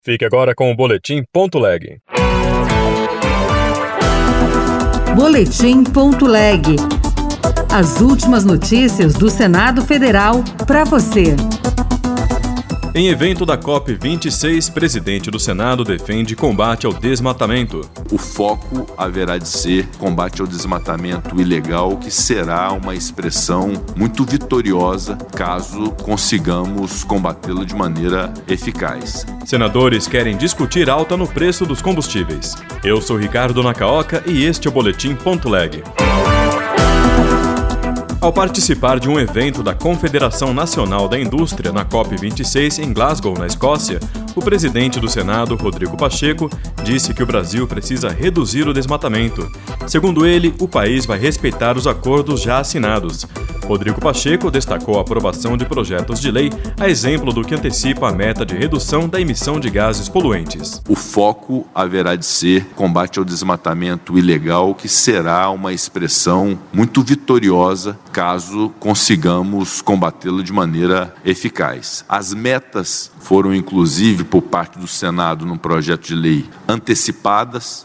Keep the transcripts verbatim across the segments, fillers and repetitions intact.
Fique agora com o Boletim Ponto Leg. Boletim Ponto Leg. As últimas notícias do Senado Federal para você. Em evento da COP vinte e seis, presidente do Senado defende combate ao desmatamento. O foco haverá de ser combate ao desmatamento ilegal, que será uma expressão muito vitoriosa caso consigamos combatê-lo de maneira eficaz. Senadores querem discutir alta no preço dos combustíveis. Eu sou Ricardo Nacaoca e este é o Boletim Ponto Leg. Ao participar de um evento da Confederação Nacional da Indústria na COP vinte e seis em Glasgow, na Escócia, o presidente do Senado, Rodrigo Pacheco, disse que o Brasil precisa reduzir o desmatamento. Segundo ele, o país vai respeitar os acordos já assinados. Rodrigo Pacheco destacou a aprovação de projetos de lei, a exemplo do que antecipa a meta de redução da emissão de gases poluentes. O foco haverá de ser combate ao desmatamento ilegal, que será uma expressão muito vitoriosa caso consigamos combatê-lo de maneira eficaz. As metas foram, inclusive, por parte do Senado, num projeto de lei, antecipadas.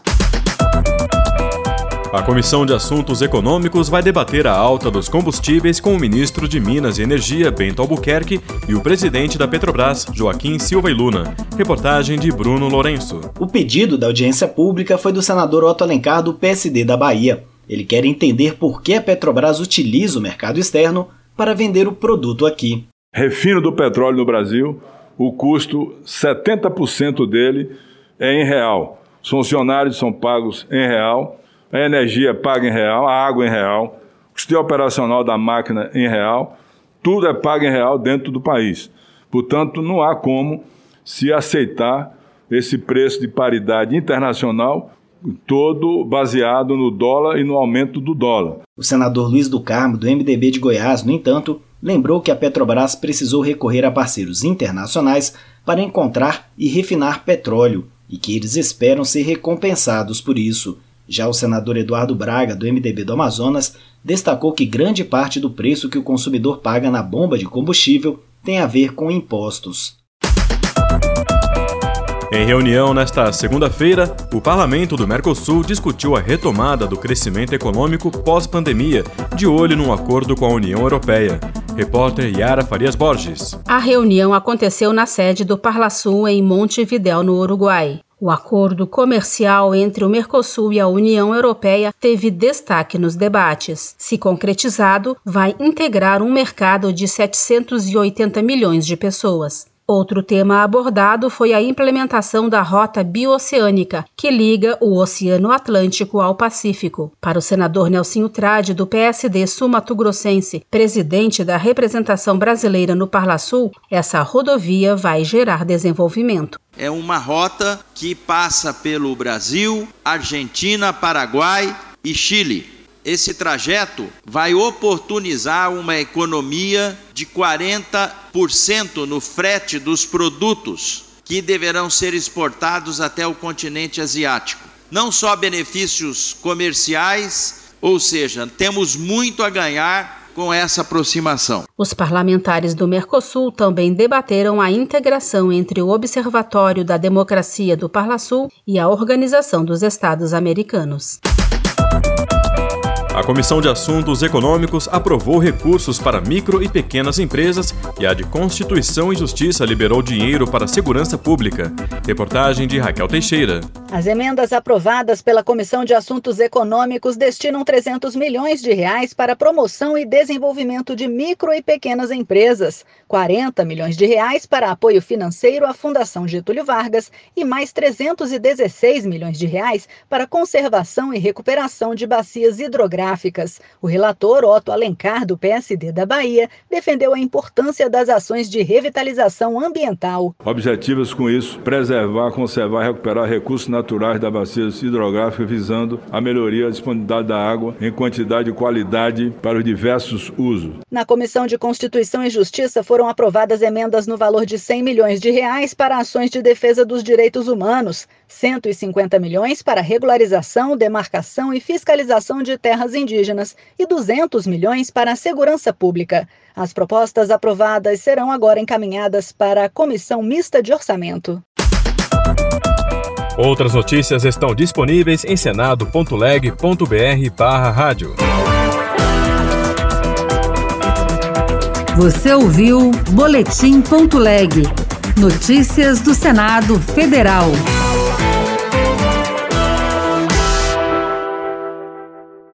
A Comissão de Assuntos Econômicos vai debater a alta dos combustíveis com o ministro de Minas e Energia, Bento Albuquerque, e o presidente da Petrobras, Joaquim Silva e Luna. Reportagem de Bruno Lourenço. O pedido da audiência pública foi do senador Otto Alencar, do P S D da Bahia. Ele quer entender por que a Petrobras utiliza o mercado externo para vender o produto aqui. Refino do petróleo no Brasil, o custo, setenta por cento dele é em real. Os funcionários são pagos em real, a energia é paga em real, a água em real, o custeio operacional da máquina em real, tudo é pago em real dentro do país. Portanto, não há como se aceitar esse preço de paridade internacional, todo baseado no dólar e no aumento do dólar. O senador Luiz do Carmo, do M D B de Goiás, no entanto, lembrou que a Petrobras precisou recorrer a parceiros internacionais para encontrar e refinar petróleo e que eles esperam ser recompensados por isso. Já o senador Eduardo Braga, do M D B do Amazonas, destacou que grande parte do preço que o consumidor paga na bomba de combustível tem a ver com impostos. Em reunião nesta segunda-feira, o Parlamento do Mercosul discutiu a retomada do crescimento econômico pós-pandemia, de olho num acordo com a União Europeia. Repórter Yara Farias Borges. A reunião aconteceu na sede do Parlasul em Montevidéu, no Uruguai. O acordo comercial entre o Mercosul e a União Europeia teve destaque nos debates. Se concretizado, vai integrar um mercado de setecentos e oitenta milhões de pessoas. Outro tema abordado foi a implementação da Rota Bioceânica, que liga o Oceano Atlântico ao Pacífico. Para o senador Nelsinho Trade, do P S D sul-mato-grossense, presidente da representação brasileira no Parlasul, essa rodovia vai gerar desenvolvimento. É uma rota que passa pelo Brasil, Argentina, Paraguai e Chile. Esse trajeto vai oportunizar uma economia de quarenta por cento no frete dos produtos que deverão ser exportados até o continente asiático. Não só benefícios comerciais, ou seja, temos muito a ganhar com essa aproximação. Os parlamentares do Mercosul também debateram a integração entre o Observatório da Democracia do Parlasul e a Organização dos Estados Americanos. A Comissão de Assuntos Econômicos aprovou recursos para micro e pequenas empresas e a de Constituição e Justiça liberou dinheiro para a segurança pública. Reportagem de Raquel Teixeira. As emendas aprovadas pela Comissão de Assuntos Econômicos destinam trezentos milhões de reais para a promoção e desenvolvimento de micro e pequenas empresas, quarenta milhões de reais para apoio financeiro à Fundação Getúlio Vargas e mais trezentos e dezesseis milhões de reais para conservação e recuperação de bacias hidrográficas. O relator Otto Alencar, do P S D da Bahia, defendeu a importância das ações de revitalização ambiental. Objetivos com isso, preservar, conservar e recuperar recursos naturais da bacia hidrográfica, visando a melhoria da disponibilidade da água em quantidade e qualidade para os diversos usos. Na Comissão de Constituição e Justiça foram aprovadas emendas no valor de cem milhões de reais para ações de defesa dos direitos humanos, cento e cinquenta milhões para regularização, demarcação e fiscalização de terras indígenas e duzentos milhões para a segurança pública. As propostas aprovadas serão agora encaminhadas para a Comissão Mista de Orçamento. Outras notícias estão disponíveis em senado ponto leg ponto br barra rádio. Você ouviu Boletim ponto leg. Notícias do Senado Federal.